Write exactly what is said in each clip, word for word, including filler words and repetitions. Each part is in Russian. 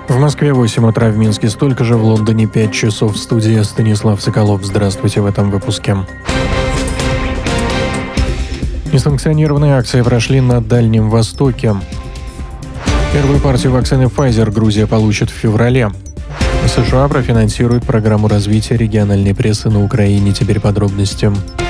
В Москве восемь утра, в Минске столько же, в Лондоне пять часов. В студии Станислав Соколов. Здравствуйте в этом выпуске. Несанкционированные акции прошли на Дальнем Востоке. Первую партию вакцины Pfizer Грузия получит в феврале. США профинансирует программу развития региональной прессы на Украине. Теперь подробности.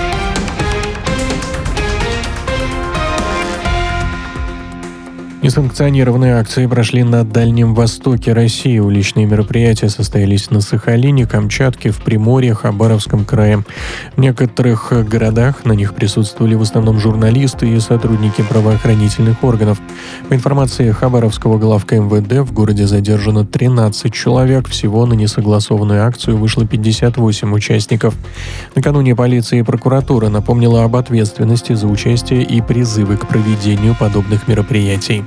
Несанкционированные акции прошли на Дальнем Востоке России. Уличные мероприятия состоялись на Сахалине, Камчатке, в Приморье, Хабаровском крае. В некоторых городах на них присутствовали в основном журналисты и сотрудники правоохранительных органов. По информации Хабаровского главка эм вэ дэ, в городе задержано тринадцать человек. Всего на несогласованную акцию вышло пятьдесят восемь участников. Накануне полиция и прокуратура напомнила об ответственности за участие и призывы к проведению подобных мероприятий.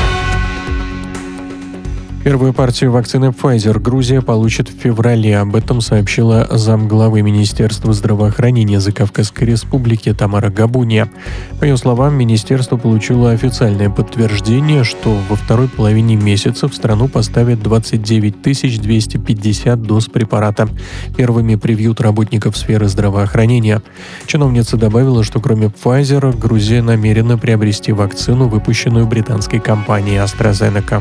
Первую партию вакцины Pfizer Грузия получит в феврале. Об этом сообщила замглавы Министерства здравоохранения Закавказской Республики Тамара Габунья. По ее словам, министерство получило официальное подтверждение, что во второй половине месяца в страну поставят двадцать девять тысяч двести пятьдесят доз препарата. Первыми привьют работников сферы здравоохранения. Чиновница добавила, что кроме Pfizer, Грузия намерена приобрести вакцину, выпущенную британской компанией AstraZeneca.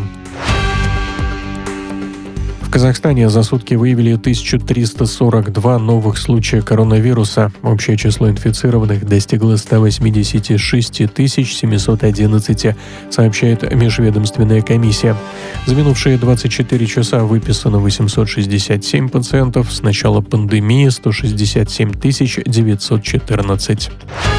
В Казахстане за сутки выявили тысячу триста сорок два новых случая коронавируса. Общее число инфицированных достигло ста восьмидесяти шести тысяч семисот одиннадцати, сообщает межведомственная комиссия. За минувшие двадцать четыре часа выписано восемьсот шестьдесят семь пациентов. С начала пандемии сто шестьдесят семь тысяч девятьсот четырнадцать.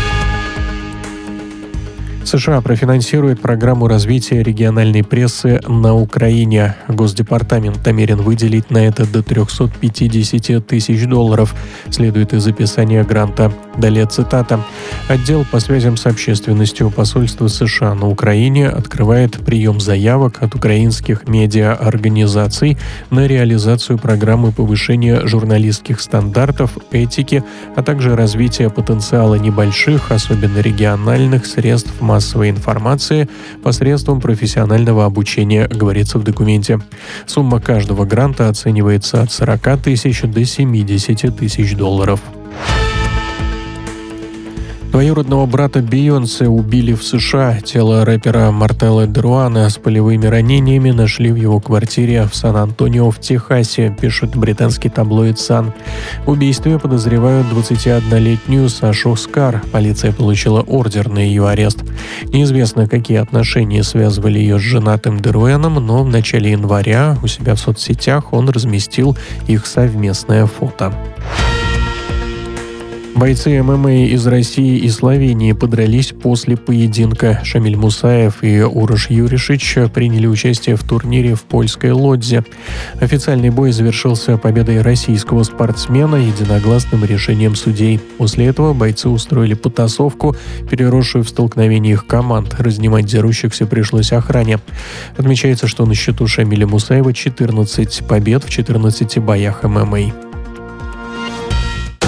США профинансирует программу развития региональной прессы на Украине. Госдепартамент намерен выделить на это до триста пятьдесят тысяч долларов, следует из описания гранта. Далее цитата. «Отдел по связям с общественностью посольства США на Украине открывает прием заявок от украинских медиаорганизаций на реализацию программы повышения журналистских стандартов, этики, а также развития потенциала небольших, особенно региональных, средств массовой массовой информации посредством профессионального обучения», говорится в документе. Сумма каждого гранта оценивается от сорока тысяч до семидесяти тысяч долларов. Двоюродного брата Бейонсе убили в США. Тело рэпера Мартелло Деруана с полевыми ранениями нашли в его квартире в Сан-Антонио в Техасе, пишет британский таблоид «Сан». В убийстве подозревают двадцатиоднолетнюю Сашу Скар. Полиция получила ордер на ее арест. Неизвестно, какие отношения связывали ее с женатым Деруаном, но в начале января у себя в соцсетях он разместил их совместное фото. Бойцы эм эм а из России и Словении подрались после поединка. Шамиль Мусаев и Урош Юришич приняли участие в турнире в польской Лодзе. Официальный бой завершился победой российского спортсмена единогласным решением судей. После этого бойцы устроили потасовку, переросшую в столкновение их команд. Разнимать дерущихся пришлось охране. Отмечается, что на счету Шамиля Мусаева четырнадцать побед в четырнадцати боях эм эм а.